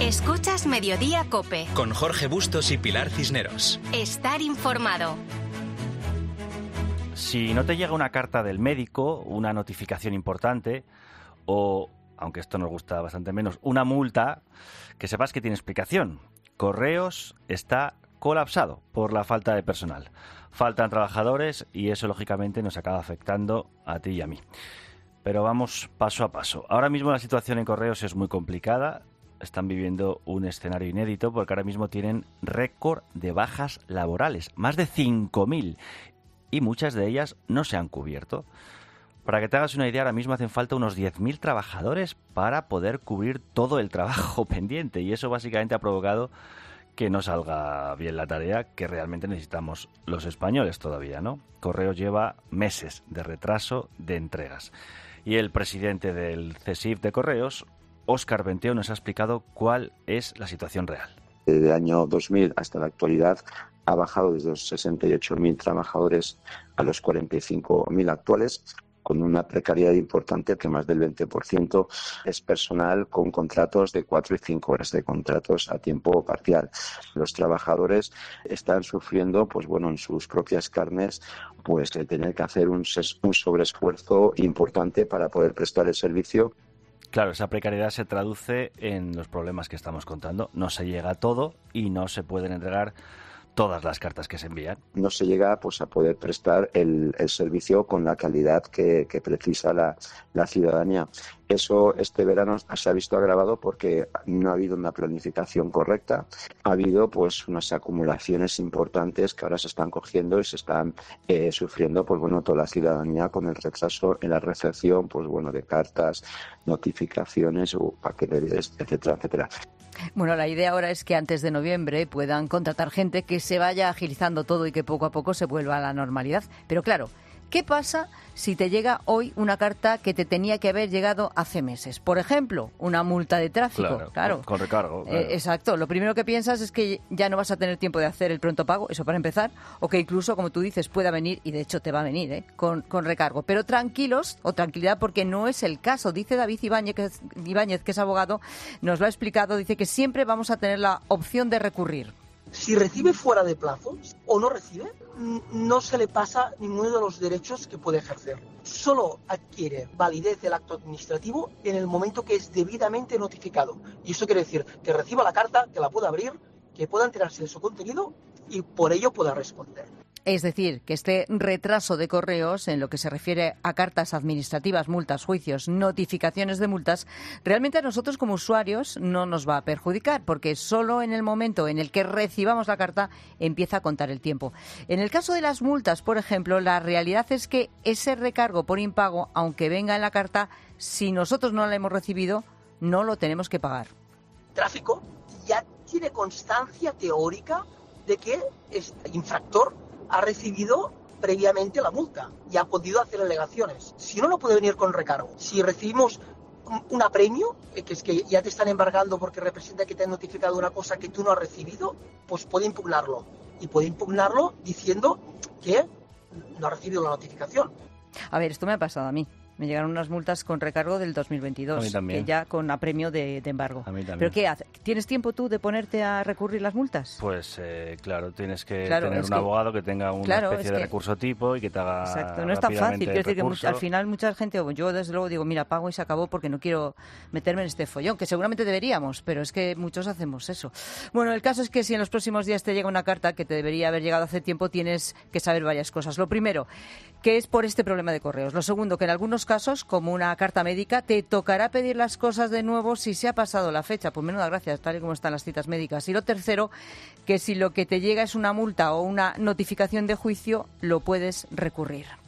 Escuchas Mediodía COPE. Con Jorge Bustos y Pilar Cisneros. Estar informado. Si no te llega una carta del médico, una notificación importante o, aunque esto nos gusta bastante menos, una multa, que sepas que tiene explicación. Correos está colapsado por la falta de personal. Faltan trabajadores y eso lógicamente nos acaba afectando a ti y a mí. Pero vamos paso a paso. Ahora mismo la situación en Correos es muy complicada. Están viviendo un escenario inédito porque ahora mismo tienen récord de bajas laborales, más de 5.000, y muchas de ellas no se han cubierto. Para que te hagas una idea, ahora mismo hacen falta unos 10.000 trabajadores para poder cubrir todo el trabajo pendiente, y eso básicamente ha provocado que no salga bien la tarea que realmente necesitamos los españoles todavía, ¿no? Correos lleva meses de retraso de entregas. Y el presidente del CESIF de Correos, Óscar Benteo, nos ha explicado cuál es la situación real. Desde el año 2000 hasta la actualidad ha bajado desde los 68.000 trabajadores a los 45.000 actuales, con una precariedad importante que más del 20% es personal con contratos de 4 y 5 horas, de contratos a tiempo parcial. Los trabajadores están sufriendo, pues bueno, en sus propias carnes, pues de tener que hacer un sobreesfuerzo importante para poder prestar el servicio. Claro, esa precariedad se traduce en los problemas que estamos contando. No se llega a todo y no se pueden entregar todas las cartas que se envían. No se llega pues a poder prestar el servicio con la calidad que precisa la ciudadanía. Eso este verano se ha visto agravado porque no ha habido una planificación correcta. Ha habido pues unas acumulaciones importantes que ahora se están cogiendo y se están sufriendo pues bueno toda la ciudadanía con el retraso en la recepción pues bueno de cartas, notificaciones o paquetes, etcétera, etcétera. Bueno, la idea ahora es que antes de noviembre puedan contratar gente, que se vaya agilizando todo y que poco a poco se vuelva a la normalidad. Pero claro, ¿qué pasa si te llega hoy una carta que te tenía que haber llegado hace meses? Por ejemplo, una multa de tráfico. Claro. Con recargo. Claro. Exacto. Lo primero que piensas es que ya no vas a tener tiempo de hacer el pronto pago, eso para empezar, o que incluso, como tú dices, pueda venir, y de hecho te va a venir, con recargo. Pero tranquilos, o tranquilidad, porque no es el caso. Dice David Ibáñez, que es abogado, nos lo ha explicado, dice que siempre vamos a tener la opción de recurrir. Si recibe fuera de plazos o no recibe, no se le pasa ninguno de los derechos que puede ejercer. Solo adquiere validez el acto administrativo en el momento que es debidamente notificado. Y eso quiere decir que reciba la carta, que la pueda abrir, que pueda enterarse de su contenido y por ello pueda responder. Es decir, que este retraso de Correos en lo que se refiere a cartas administrativas, multas, juicios, notificaciones de multas, realmente a nosotros como usuarios no nos va a perjudicar, porque solo en el momento en el que recibamos la carta empieza a contar el tiempo. En el caso de las multas, por ejemplo, la realidad es que ese recargo por impago, aunque venga en la carta, si nosotros no la hemos recibido, no lo tenemos que pagar. Tráfico ya tiene constancia teórica de que el infractor ha recibido previamente la multa y ha podido hacer alegaciones. Si no puede venir con recargo. Si recibimos un apremio, que es que ya te están embargando porque representa que te han notificado una cosa que tú no has recibido, pues puede impugnarlo. Y puede impugnarlo diciendo que no ha recibido la notificación. A ver, esto me ha pasado a mí. Me llegaron unas multas con recargo del 2022, a mí también, que ya con apremio de embargo. A mí también. ¿Pero qué hace? ¿Tienes tiempo tú de ponerte a recurrir las multas? Pues claro, tienes que tener un abogado que tenga una especie de recurso tipo y que te haga. Exacto, no es tan fácil. Quiero decir que al final mucha gente, o yo desde luego digo, mira, pago y se acabó porque no quiero meterme en este follón, que seguramente deberíamos, pero es que muchos hacemos eso. Bueno, el caso es que si en los próximos días te llega una carta que te debería haber llegado hace tiempo, tienes que saber varias cosas. Lo primero, que es por este problema de correos. Lo segundo, que en algunos casos, como una carta médica, te tocará pedir las cosas de nuevo si se ha pasado la fecha. Pues menuda gracias, tal y como están las citas médicas. Y lo tercero, que si lo que te llega es una multa o una notificación de juicio, lo puedes recurrir.